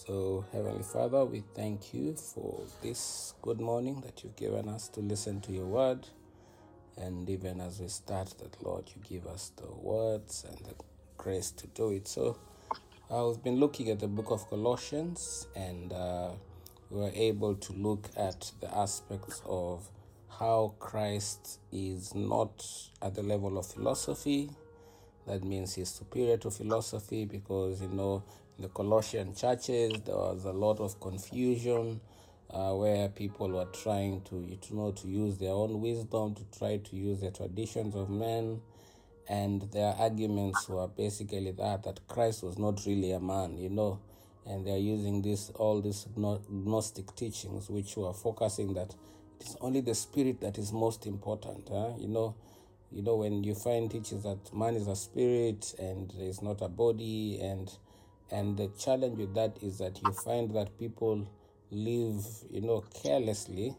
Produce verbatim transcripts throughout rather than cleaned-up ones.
So, Heavenly Father, we thank you for this good morning that you've given us to listen to your word. And even as we start that, Lord, you give us the words and the grace to do it. So, I've been looking at the book of Colossians, and uh, we were able to look at the aspects of how Christ is not at the level of philosophy. That means he's superior to philosophy because, you know, in the Colossian churches, there was a lot of confusion uh, where people were trying to, you know, to use their own wisdom, to try to use the traditions of men. And their arguments were basically that, that Christ was not really a man, you know, and they're using this, all these Gnostic teachings, which were focusing that it is only the spirit that is most important, huh? you know, You know, when you find teachings that man is a spirit and is not a body, and and the challenge with that is that you find that people live, you know, carelessly,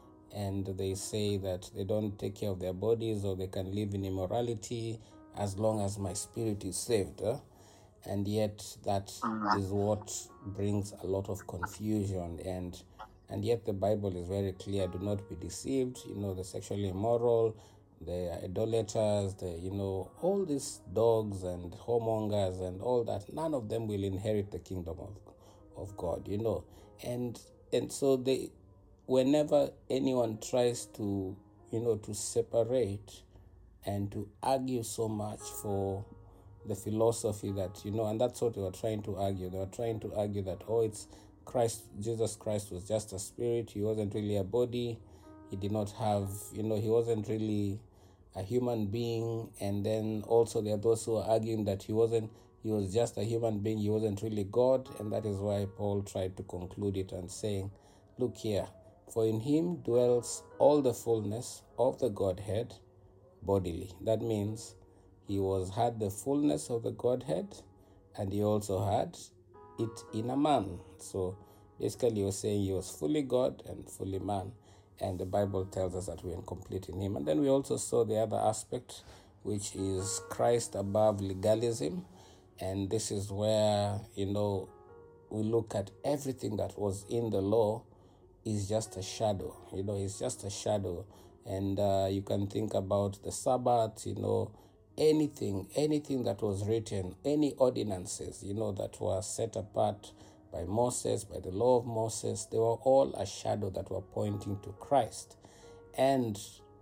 and they say that they don't take care of their bodies or they can live in immorality as long as my spirit is saved. Huh? And yet that is what brings a lot of confusion, and and yet the Bible is very clear: do not be deceived. You know, the sexually immoral, the idolaters, the, you know, all these dogs and whoremongers and all that, none of them will inherit the kingdom of of God, you know. And and so they, whenever anyone tries to, you know, to separate and to argue so much for the philosophy that, you know, and that's what they were trying to argue. They were trying to argue that, oh, it's Christ, Jesus Christ was just a spirit. He wasn't really a body. He did not have, you know, he wasn't really a human being. And then also there are those who are arguing that he wasn't, he was just a human being. He wasn't really God. And that is why Paul tried to conclude it and saying, look here, for in him dwells all the fullness of the Godhead bodily. That means he was had the fullness of the Godhead, and he also had it in a man. So basically he was saying he was fully God and fully man. And the Bible tells us that we are complete in him. And then we also saw the other aspect, which is Christ above legalism. And this is where, you know, we look at everything that was in the law is just a shadow. You know, it's just a shadow. And uh, you can think about the Sabbath, you know, anything, anything that was written, any ordinances, you know, that were set apart by Moses, by the law of Moses, they were all a shadow that were pointing to Christ. And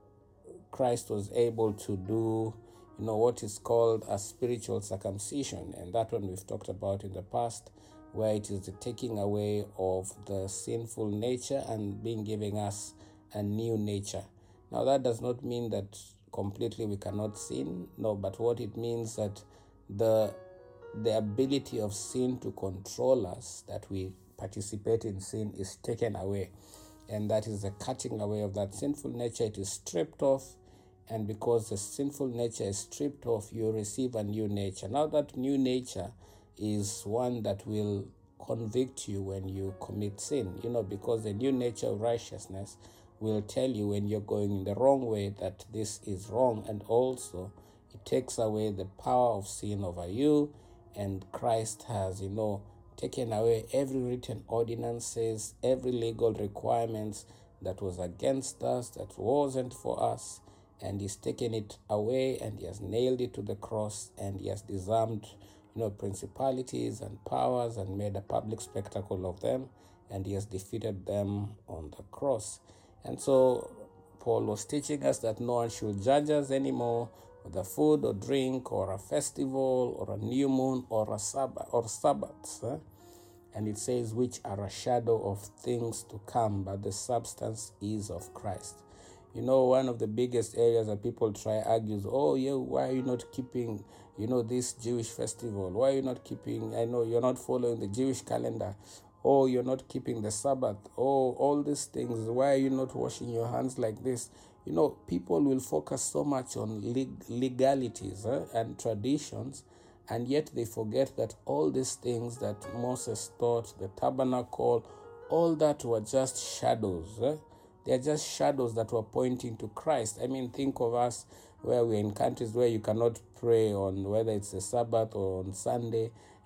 Christ was able to do, you know, what is called a spiritual circumcision. And that one we've talked about in the past, where it is the taking away of the sinful nature and being giving us a new nature. Now, that does not mean that completely we cannot sin. No, but what it means that the the ability of sin to control us, that we participate in sin, is taken away. And that is the cutting away of that sinful nature. It is stripped off. And because the sinful nature is stripped off, you receive a new nature. Now that new nature is one that will convict you when you commit sin, you know, because the new nature of righteousness will tell you when you're going in the wrong way that this is wrong. And also it takes away the power of sin over you. And Christ has, you know, taken away every written ordinances, every legal requirements that was against us, that wasn't for us. And he's taken it away, and he has nailed it to the cross, and he has disarmed, you know, principalities and powers and made a public spectacle of them, and he has defeated them on the cross. And so Paul was teaching us that no one should judge us anymore with a food or drink or a festival or a new moon or a Sabbath or Sabbaths. Eh? And it says, which are a shadow of things to come, but the substance is of Christ. You know, one of the biggest areas that people try argues, oh, yeah, why are you not keeping, you know, this Jewish festival? Why are you not keeping, I know you're not following the Jewish calendar. Oh, you're not keeping the Sabbath. Oh, all these things. Why are you not washing your hands like this? You know, people will focus so much on leg- legalities eh, and traditions, and yet they forget that all these things that Moses taught, the tabernacle, all that were just shadows. Eh? They're just shadows that were pointing to Christ. I mean, think of us where we're in countries where you cannot pray on whether it's a Sabbath or on Sunday,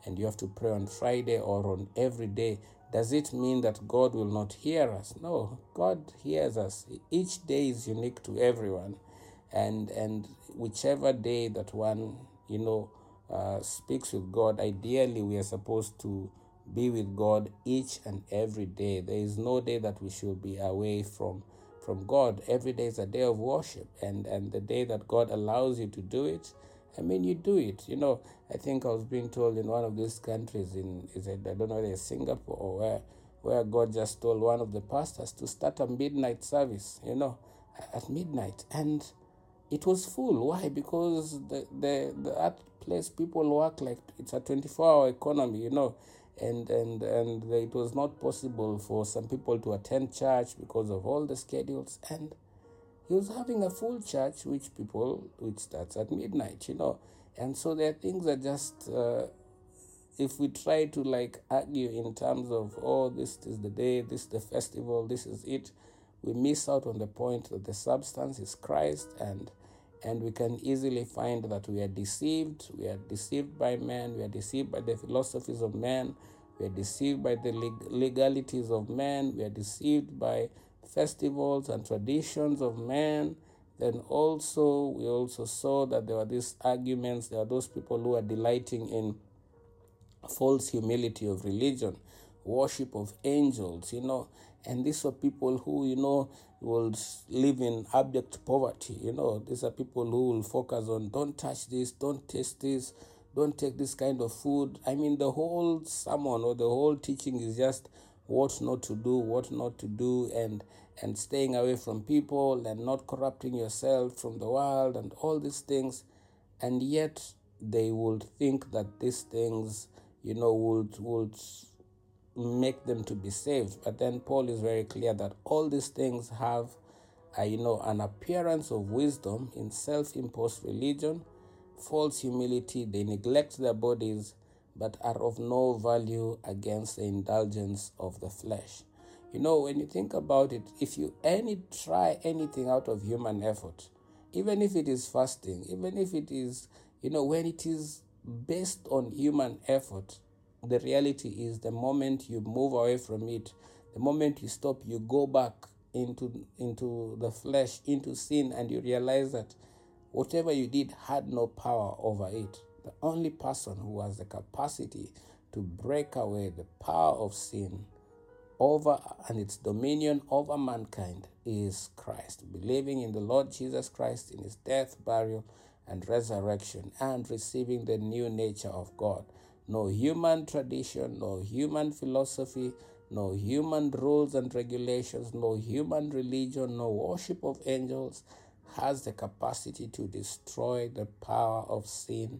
and you have to pray on Friday or on every day, does it mean that God will not hear us? No, God hears us. Each day is unique to everyone. And and whichever day that one, you know, uh, speaks with God, ideally we are supposed to be with God each and every day. There is no day that we should be away from from God. Every day is a day of worship. And, and the day that God allows you to do it, I mean, you do it. You know, I think I was being told in one of these countries, in is it, I don't know whether it's Singapore or where, where God just told one of the pastors to start a midnight service, you know, at midnight. And it was full. Why? Because the, the, the that place people work like it's a twenty-four hour economy, you know, and, and, and it was not possible for some people to attend church because of all the schedules. And he was having a full church, which people, which starts at midnight, you know. And so there are things that just, uh, if we try to like argue in terms of, oh, this is the day, this is the festival, this is it, we miss out on the point that the substance is Christ, and and we can easily find that we are deceived. We are deceived by men. We are deceived by the philosophies of men. We are deceived by the leg- legalities of men. We are deceived by festivals and traditions of men. Then also, we also saw that there were these arguments. There are those people who are delighting in false humility of religion, worship of angels, you know. And these are people who, you know, will live in abject poverty. You know, these are people who will focus on, don't touch this, don't taste this, don't take this kind of food. I mean, the whole sermon or the whole teaching is just what not to do, what not to do, and and staying away from people and not corrupting yourself from the world and all these things. And yet they would think that these things, you know, would would make them to be saved. But then Paul is very clear that all these things have, uh, you know, an appearance of wisdom in self-imposed religion, false humility. They neglect their bodies, but are of no value against the indulgence of the flesh. You know, when you think about it, if you any try anything out of human effort, even if it is fasting, even if it is, you know, when it is based on human effort, the reality is the moment you move away from it, the moment you stop, you go back into into the flesh, into sin, and you realize that whatever you did had no power over it. The only person who has the capacity to break away the power of sin over and its dominion over mankind is Christ. Believing in the Lord Jesus Christ, in his death, burial, and resurrection, and receiving the new nature of God. No human tradition, no human philosophy, no human rules and regulations, no human religion, no worship of angels has the capacity to destroy the power of sin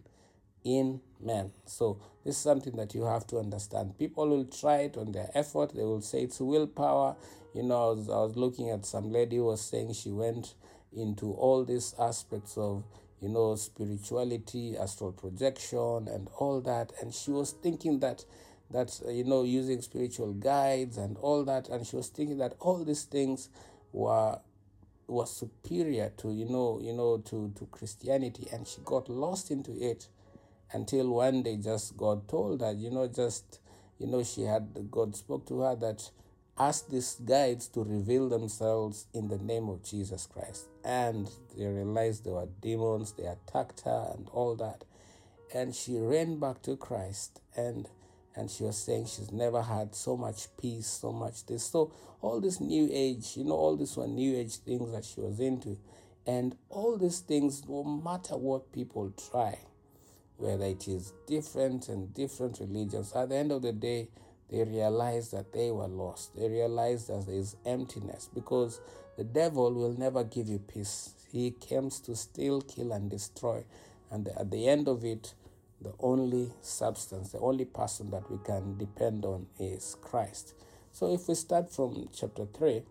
in men. So this is something that you have to understand. People will try it on their effort. They will say it's willpower. You know, I was, I was looking at some lady who was saying she went into all these aspects of, you know, spirituality, astral projection, and all that. And she was thinking that, that uh, you know, using spiritual guides and all that. And she was thinking that all these things were was superior to, you know, you know, to, to Christianity. And she got lost into it until one day just God told her, you know, just, you know, she had, God spoke to her that ask these guides to reveal themselves in the name of Jesus Christ. And they realized they were demons, they attacked her and all that. And she ran back to Christ, and and she was saying she's never had so much peace, so much this. So all this new age, you know, all these were new age things that she was into. And all these things, no matter what people try, whether it is different and different religions, at the end of the day, they realized that they were lost. They realized that there is emptiness, because the devil will never give you peace. He comes to steal, kill, and destroy. And at the end of it, the only substance, the only person that we can depend on is Christ. So if we start from chapter three,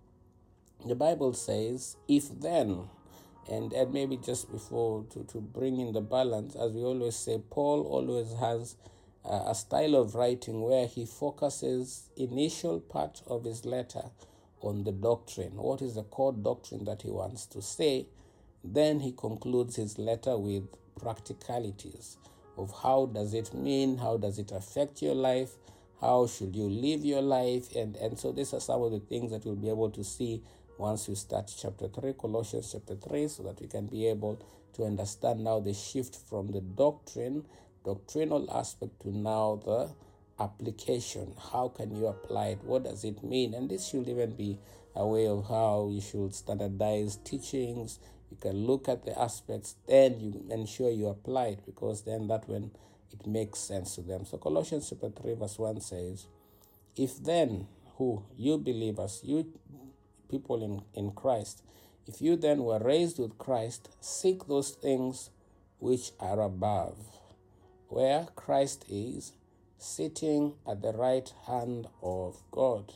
the Bible says, if then, and, and maybe just before to, to bring in the balance, as we always say, Paul always has uh, a style of writing where he focuses initial part of his letter on the doctrine. What is the core doctrine that he wants to say? Then he concludes his letter with practicalities. of how does it mean, how does it affect your life, how should you live your life, and, and so these are some of the things that we'll be able to see once we start chapter three, Colossians chapter three, so that we can be able to understand now the shift from the doctrine, doctrinal aspect to now the application. How can you apply it? What does it mean? And this should even be a way of how you should standardize teachings. You can look at the aspects, then you ensure you apply it, because then that when it makes sense to them. So Colossians chapter three verse one says, if then, who, you believers, you people in, in Christ, if you then were raised with Christ, seek those things which are above, where Christ is, sitting at the right hand of God.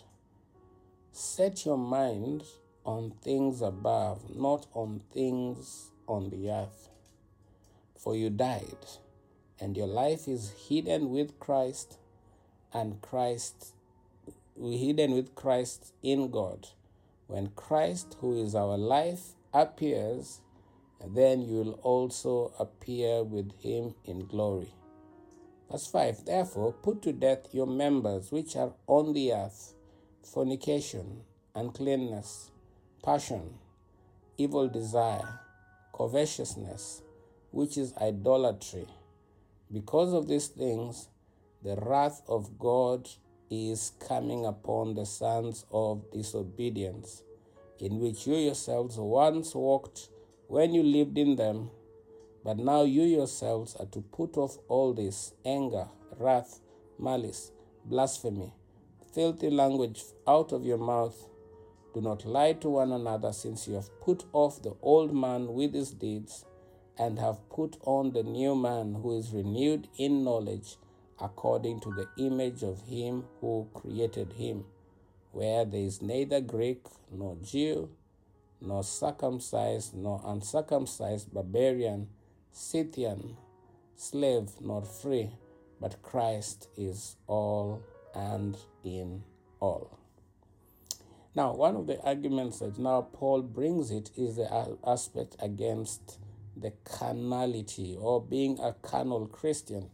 Set your mind on things above, not on things on the earth. For you died, and your life is hidden with Christ, and Christ, hidden with Christ in God. When Christ, who is our life, appears, then you will also appear with him in glory. Verse five, therefore put to death your members which are on the earth, fornication, uncleanness, passion, evil desire, covetousness, which is idolatry. Because of these things, the wrath of God is coming upon the sons of disobedience, in which you yourselves once walked when you lived in them. But now you yourselves are to put off all this: anger, wrath, malice, blasphemy, filthy language out of your mouth. Do not lie to one another, since you have put off the old man with his deeds, and have put on the new man, who is renewed in knowledge according to the image of him who created him, where there is neither Greek nor Jew, nor circumcised nor uncircumcised, barbarian, Scythian, slave nor free, but Christ is all and in all. Now, one of the arguments that now Paul brings it is the aspect against the carnality, or being a carnal Christian.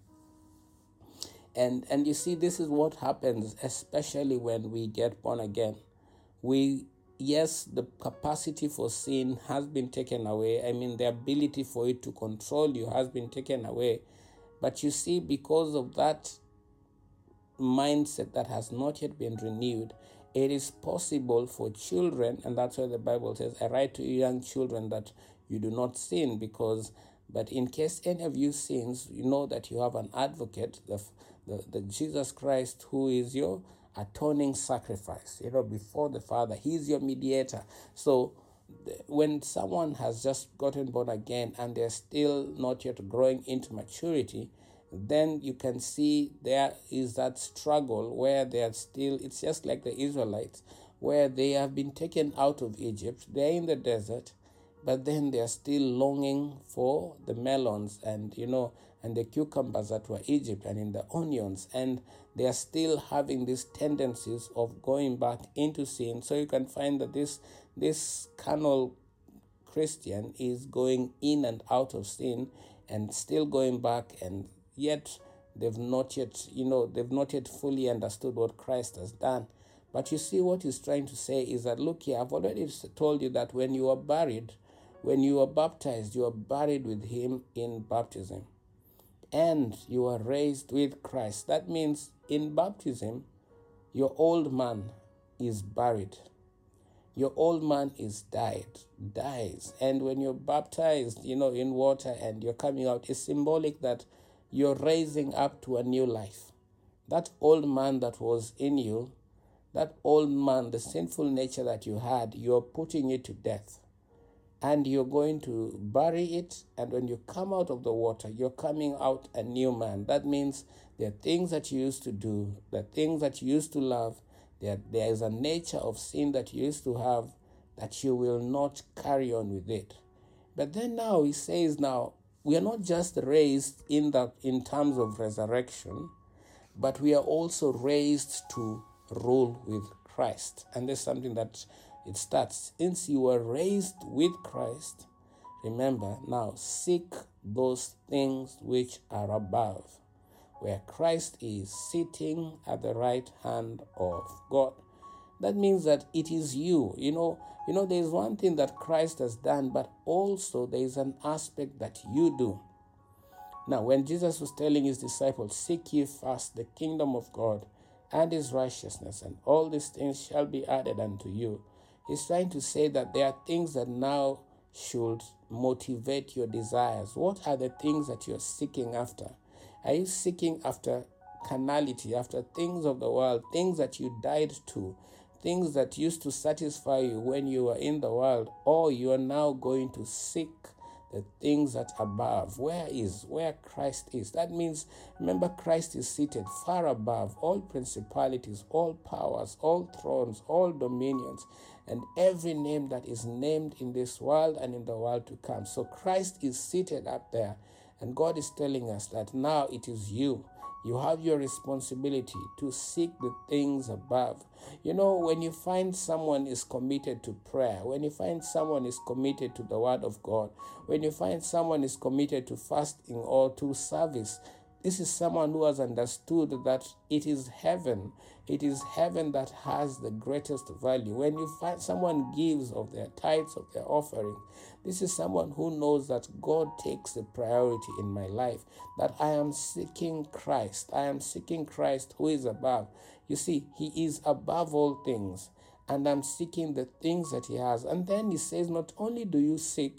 And and you see, this is what happens, especially when we get born again. We, yes, the capacity for sin has been taken away. I mean, the ability for it to control you has been taken away. But you see, because of that mindset that has not yet been renewed, it is possible for children, and that's why the Bible says, I write to you young children that you do not sin, because, but in case any of you sins, you know that you have an advocate, the, the, the Jesus Christ, who is your atoning sacrifice, you know, before the Father. He's your mediator. So when someone has just gotten born again and they're still not yet growing into maturity, then you can see there is that struggle where they are still, it's just like the Israelites, where they have been taken out of Egypt, they're in the desert, but then they are still longing for the melons and, you know, and the cucumbers that were Egypt, and in the onions, and they are still having these tendencies of going back into sin. So you can find that this this carnal Christian is going in and out of sin and still going back, and yet they've not yet, you know, they've not yet fully understood what Christ has done. But you see, what he's trying to say is that, look here, I've already told you that when you are buried, when you are baptized, you are buried with him in baptism, and you are raised with Christ. That means in baptism, your old man is buried. Your old man is died, dies. And when you're baptized, you know, in water and you're coming out, it's symbolic that you're raising up to a new life. That old man that was in you, that old man, the sinful nature that you had, you're putting it to death. And you're going to bury it, and when you come out of the water, you're coming out a new man. That means there are things that you used to do, the things that you used to love, there, there is a nature of sin that you used to have that you will not carry on with it. But then now he says, now, we are not just raised in that in terms of resurrection, but we are also raised to rule with Christ. And there's something that it starts. Since you were raised with Christ, remember, now seek those things which are above, where Christ is sitting at the right hand of God. That means that it is you. You know, you know, there is one thing that Christ has done, but also there is an aspect that you do. Now, when Jesus was telling his disciples, seek ye first the kingdom of God and his righteousness, and all these things shall be added unto you, he's trying to say that there are things that now should motivate your desires. What are the things that you're seeking after? Are you seeking after carnality, after things of the world, things that you died to, things that used to satisfy you when you were in the world, or you are now going to seek the things that above, where is, where Christ is? That means, remember, Christ is seated far above all principalities, all powers, all thrones, all dominions, and every name that is named in this world and in the world to come. So Christ is seated up there, and God is telling us that now it is you. You have your responsibility to seek the things above. You know, when you find someone is committed to prayer, when you find someone is committed to the word of God, when you find someone is committed to fasting or to service, this is someone who has understood that it is heaven. It is heaven that has the greatest value. When you find someone gives of their tithes, of their offering, this is someone who knows that God takes the priority in my life, that I am seeking Christ. I am seeking Christ who is above. You see, he is above all things, and I'm seeking the things that he has. And then he says, not only do you seek,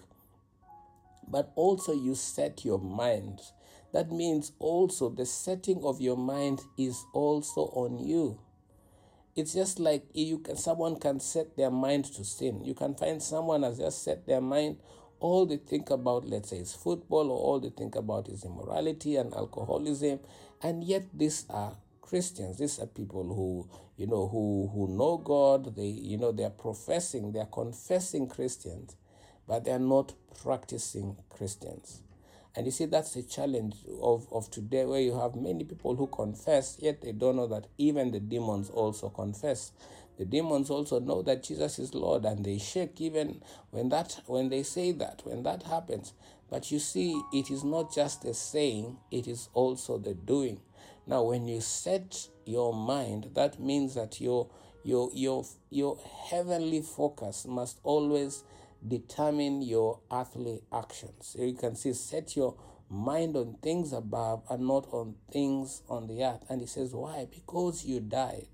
but also you set your mind. That means also the setting of your mind is also on you. It's just like you can, someone can set their mind to sin. You can find someone has just set their mind, all they think about, let's say, is football, or all they think about is immorality and alcoholism, and yet these are Christians. These are people who, you know, who who know God. They, you know, they are professing, they are confessing Christians, but they are not practicing Christians. And you see, that's the challenge of, of today, where you have many people who confess, yet they don't know that even the demons also confess. The demons also know that Jesus is Lord, and they shake even when that when they say that, when that happens. But you see, it is not just a saying, it is also the doing. Now, when you set your mind, that means that your your your your heavenly focus must always determine your earthly actions. So you can see, set your mind on things above and not on things on the earth. And he says, why? Because you died,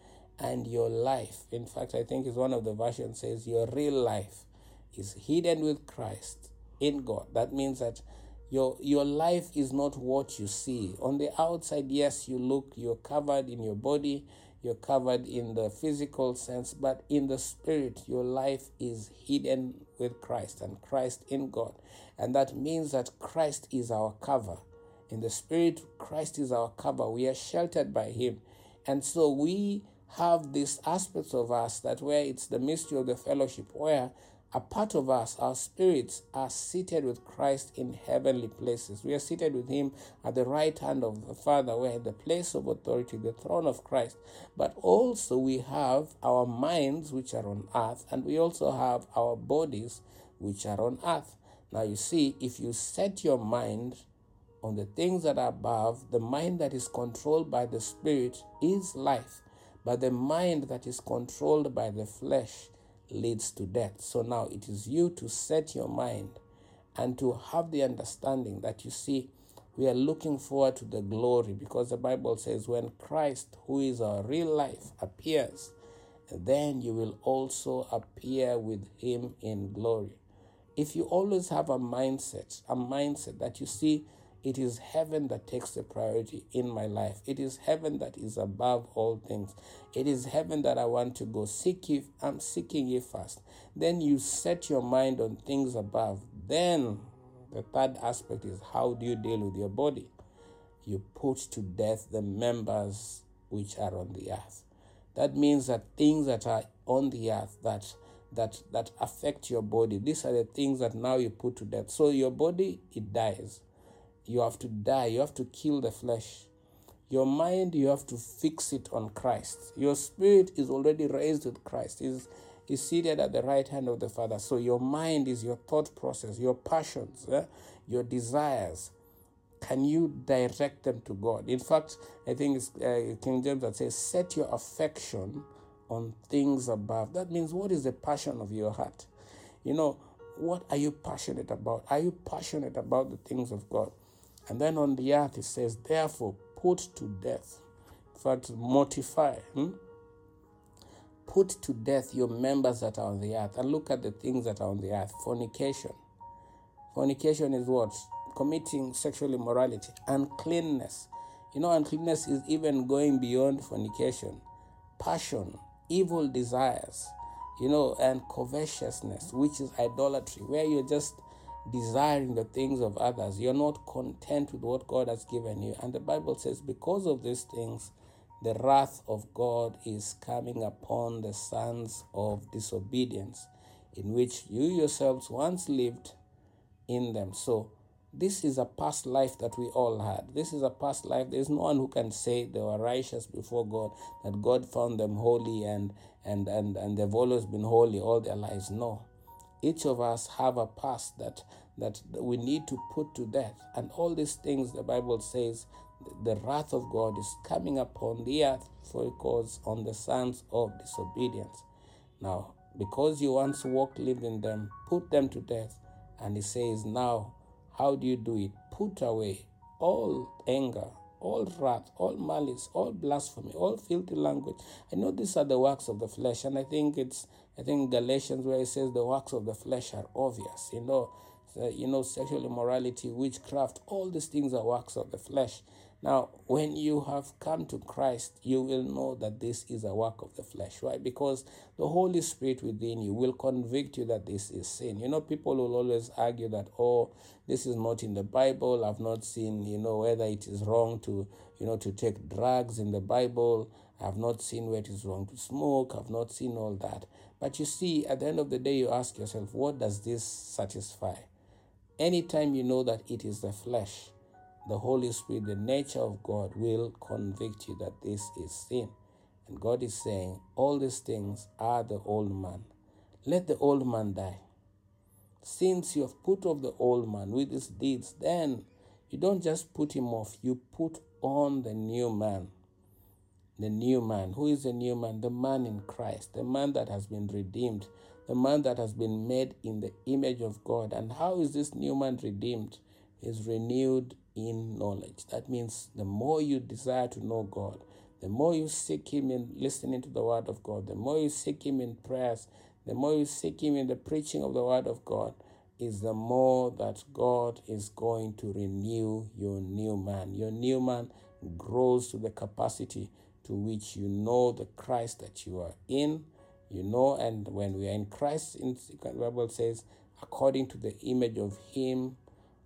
and your life, in fact, I think is one of the versions says, your real life is hidden with Christ in God. That means that your your life is not what you see. On the outside, yes, you look, you're covered in your body, you're covered in the physical sense, but in the spirit, your life is hidden with Christ and Christ in God. And that means that Christ is our cover. In the spirit, Christ is our cover. We are sheltered by him. And so we have these aspects of us that where it's the mystery of the fellowship, where a part of us, our spirits, are seated with Christ in heavenly places. We are seated with him at the right hand of the Father. We're in the place of authority, the throne of Christ. But also we have our minds, which are on earth, and we also have our bodies, which are on earth. Now you see, if you set your mind on the things that are above, the mind that is controlled by the Spirit is life. But the mind that is controlled by the flesh leads to death. So now it is you to set your mind and to have the understanding that, you see, we are looking forward to the glory, because the Bible says when Christ, who is our real life, appears, then you will also appear with him in glory. If you always have a mindset, a mindset that, you see, it is heaven that takes the priority in my life. It is heaven that is above all things. It is heaven that I want to go. Seek ye, I'm seeking ye first. Then you set your mind on things above. Then the third aspect is, how do you deal with your body? You put to death the members which are on the earth. That means that things that are on the earth that that that affect your body, these are the things that now you put to death. So your body, it dies. You have to die. You have to kill the flesh. Your mind, you have to fix it on Christ. Your spirit is already raised with Christ. Is is seated at the right hand of the Father. So your mind is your thought process, your passions, eh? your desires. Can you direct them to God? In fact, I think it's uh, King James that says, set your affection on things above. That means, what is the passion of your heart? You know, what are you passionate about? Are you passionate about the things of God? And then on the earth, it says, therefore, put to death. In fact, mortify. Hmm? Put to death your members that are on the earth. And look at the things that are on the earth. Fornication. Fornication is what? Committing sexual immorality. Uncleanness. You know, uncleanness is even going beyond fornication. Passion, evil desires, you know, and covetousness, which is idolatry, where you're just desiring the things of others. You're not content with what God has given you. And the Bible says, because of these things, the wrath of God is coming upon the sons of disobedience, in which you yourselves once lived in them. So this is a past life that we all had. This is a past life. There's no one who can say they were righteous before God, that God found them holy and and and, and they've always been holy all their lives. No. Each of us have a past that that we need to put to death. And all these things, the Bible says, the wrath of God is coming upon the earth for it calls on the sons of disobedience. Now, because you once walked, lived in them, put them to death. And he says, now, how do you do it? Put away all anger, all wrath, all malice, all blasphemy, all filthy language. I know these are the works of the flesh, and I think it's, I think Galatians where it says the works of the flesh are obvious. You know, so, you know, sexual immorality, witchcraft, all these things are works of the flesh. Now, when you have come to Christ, you will know that this is a work of the flesh, right? Because the Holy Spirit within you will convict you that this is sin. You know, people will always argue that, oh, this is not in the Bible. I've not seen, you know, whether it is wrong to, you know, to take drugs in the Bible. I've not seen where it is wrong to smoke. I've not seen all that. But you see, at the end of the day, you ask yourself, what does this satisfy? Anytime you know that it is the flesh, the Holy Spirit, the nature of God, will convict you that this is sin. And God is saying, all these things are the old man. Let the old man die. Since you have put off the old man with his deeds, then you don't just put him off, you put on the new man. The new man. Who is the new man? The man in Christ, the man that has been redeemed, the man that has been made in the image of God. And how is this new man redeemed? Is renewed in knowledge. That means the more you desire to know God, the more you seek him in listening to the word of God, the more you seek him in prayers, the more you seek him in the preaching of the word of God, is the more that God is going to renew your new man. Your new man grows to the capacity to which you know the Christ that you are in, you know, and when we are in Christ, in the Bible says, according to the image of him,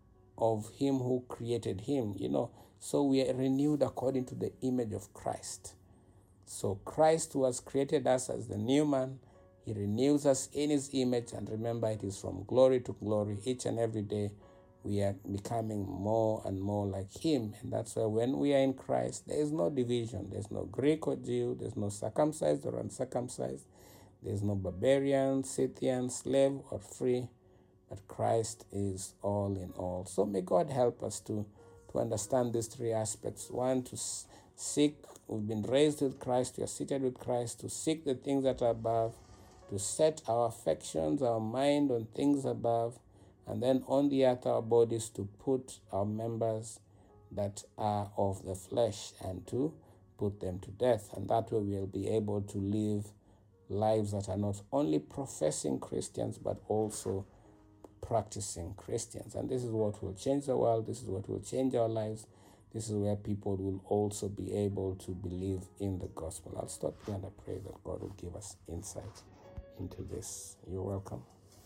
of him who created him, you know. So we are renewed according to the image of Christ. So Christ, who has created us as the new man, he renews us in his image. And remember, it is from glory to glory. Each and every day, we are becoming more and more like him. And that's why when we are in Christ, there is no division. There's no Greek or Jew. There's no circumcised or uncircumcised. There's no barbarian, Scythian, slave or free. But Christ is all in all. So may God help us to, to understand these three aspects. One, to seek, we've been raised with Christ, we are seated with Christ, to seek the things that are above, to set our affections, our mind on things above, and then on the earth our bodies to put our members that are of the flesh and to put them to death. And that way we'll be able to live lives that are not only professing Christians, but also practicing Christians. And this is what will change the world. This is what will change our lives. This is where people will also be able to believe in the gospel. I'll stop here and I pray that God will give us insight into this. You're welcome.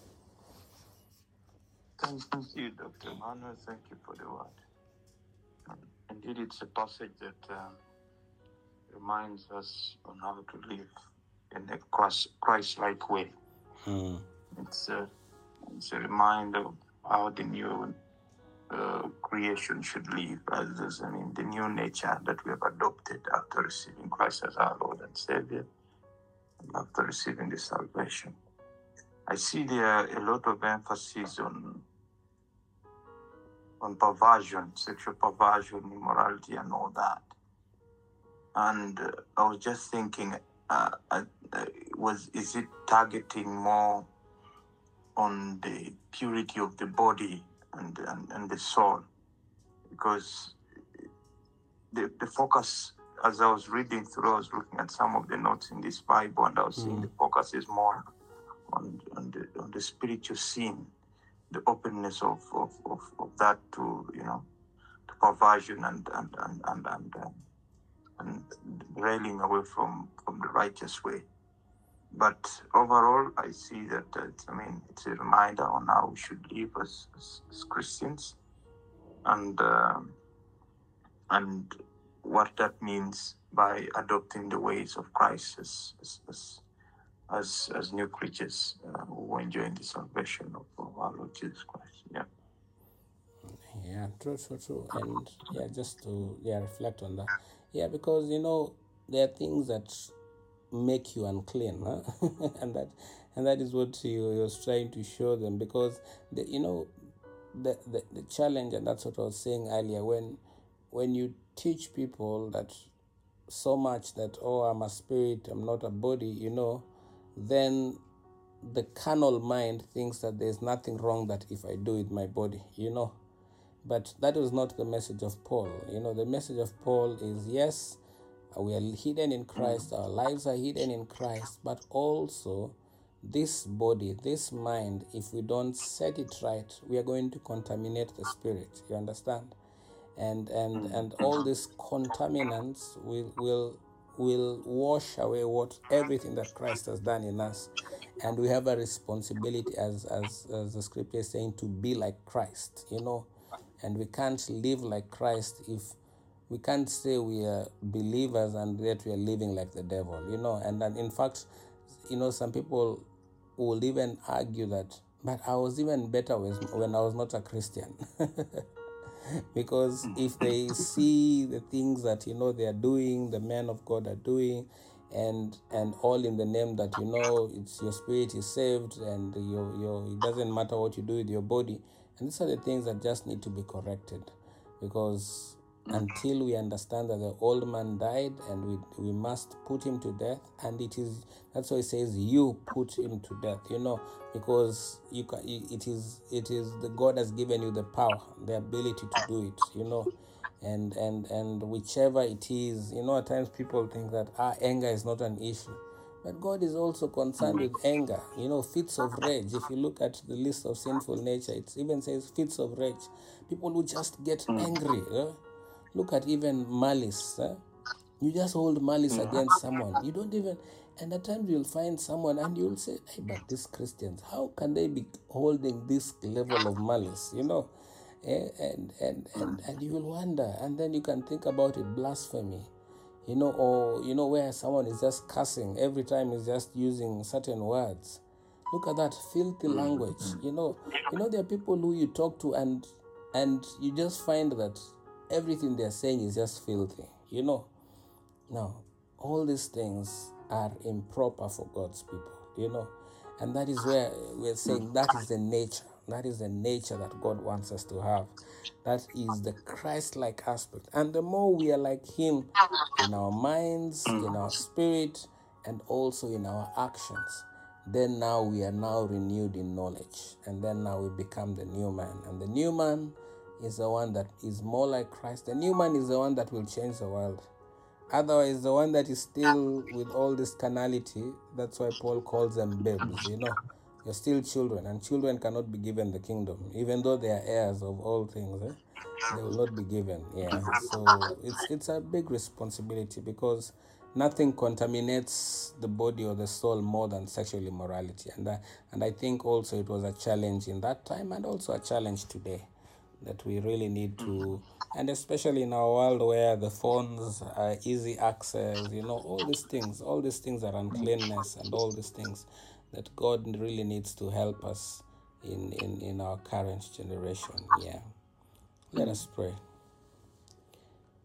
Thank you, Doctor Manuel. Thank you for the word. Um, indeed, it's a passage that uh, reminds us on how to live in a Christ-like way. Hmm. It's a It's a reminder of how the new uh, creation should live, as I mean, the new nature that we have adopted after receiving Christ as our Lord and Savior. after receiving the salvation. I see there a lot of emphasis on on perversion, sexual perversion, immorality, and all that. And uh, I was just thinking, uh, uh, was is it targeting more on the purity of the body and and, and the soul? Because the, the focus, as I was reading through, I was looking at some of the notes in this Bible, and I was seeing Mm. the focus is more on on the on the spiritual scene, the openness of of, of, of that to, you know, to perversion and and and and and, um, and railing away from from the righteous way. But overall, I see that uh, it's, I mean, it's a reminder on how we should live as as, as Christians, and um, and what that means by adopting the ways of Christ as as as, as, as new creatures uh, who are enjoying the salvation of, of our Lord Jesus Christ. Yeah. Yeah, true, true, true. And yeah, just to yeah reflect on that. Yeah, because you know there are things that make you unclean, huh? and that and that is what you you're trying to show them, because the you know the, the the challenge, and that's what I was saying earlier, when when you teach people that so much that, oh, I'm a spirit, I'm not a body, you know, then the carnal mind thinks that there's nothing wrong that if I do with my body, you know. But that was not the message of Paul. You know, the message of Paul is, yes, we are hidden in Christ, our lives are hidden in Christ, but also this body, this mind, if we don't set it right, we are going to contaminate the spirit. You understand? And and and all these contaminants will will will wash away what everything that Christ has done in us. And we have a responsibility, as as as the scripture is saying, to be like Christ, you know. And we can't live like Christ if we can't say we are believers and yet we are living like the devil, you know. And then in fact, you know, some people will even argue that, but I was even better when I was not a Christian. Because if they see the things that, you know, they are doing, the men of God are doing, and and all in the name that, you know, it's your spirit is saved, and your your it doesn't matter what you do with your body. And these are the things that just need to be corrected, because until we understand that the old man died and we we must put him to death, and it is that's why it says you put him to death, you know, because you can it is it is the God has given you the power, the ability to do it, you know. And and and whichever it is, you know, at times people think that ah anger is not an issue, but God is also concerned with anger, you know, fits of rage. If you look at the list of sinful nature, it even says fits of rage, people who just get angry. eh? Look at even malice. Eh? You just hold malice against someone. You don't even, and at times you'll find someone and you'll say, hey, but these Christians, how can they be holding this level of malice? You know, eh? and, and, and, and you will wonder. And then you can think about it, blasphemy. You know, or, you know, where someone is just cussing every time he's just using certain words. Look at that filthy language. You know, you know, there are people who you talk to and and you just find that everything they're saying is just filthy, you know. Now, all these things are improper for God's people, you know. And that is where we're saying that is the nature. That is the nature that God wants us to have. That is the Christ-like aspect. And the more we are like him in our minds, in our spirit, and also in our actions, then now we are now renewed in knowledge. And then now we become the new man. And the new man is the one that is more like Christ. The new man is the one that will change the world. Otherwise, the one that is still with all this carnality, that's why Paul calls them babes, you know. You're still children, and children cannot be given the kingdom. Even though they are heirs of all things, eh? They will not be given, yeah. So it's it's a big responsibility, because nothing contaminates the body or the soul more than sexual immorality. And I, and I think also it was a challenge in that time, and also a challenge today, that we really need to, and especially in our world where the phones are easy access, you know, all these things, all these things are uncleanness, and all these things that God really needs to help us in, in, in our current generation. Yeah. Let us pray.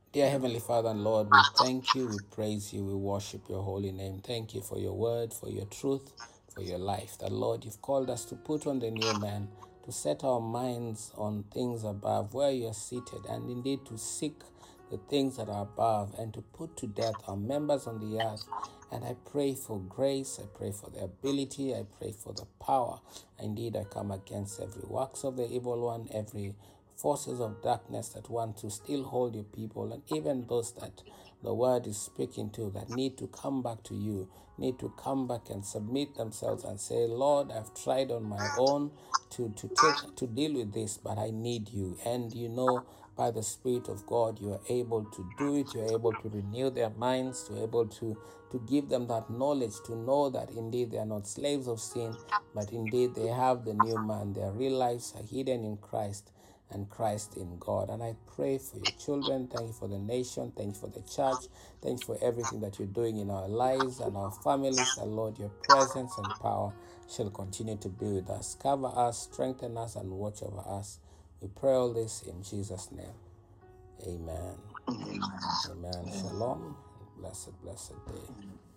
Dear Heavenly Father and Lord, we thank you, we praise you, we worship your holy name. Thank you for your word, for your truth, for your life. That, Lord, you've called us to put on the new man, to set our minds on things above, where you are seated, and indeed to seek the things that are above, and to put to death our members on the earth. And I pray for grace, I pray for the ability, I pray for the power. Indeed, I come against every works of the evil one, every forces of darkness that want to still hold your people, and even those that the word is speaking to, that need to come back to you, need to come back and submit themselves and say, Lord, I've tried on my own to, to take to deal with this, but I need you. And you know, by the Spirit of God, you are able to do it. You're able to renew their minds, to able to to give them that knowledge, to know that indeed they are not slaves of sin, but indeed they have the new man. Their real lives are hidden in Christ, and Christ in God. And I pray for your children. Thank you for the nation. Thank you for the church. Thank you for everything that you're doing in our lives and our families. And Lord, your presence and power shall continue to be with us. Cover us, strengthen us, and watch over us. We pray all this in Jesus' name. Amen. Amen. Amen. Shalom. Blessed, blessed day.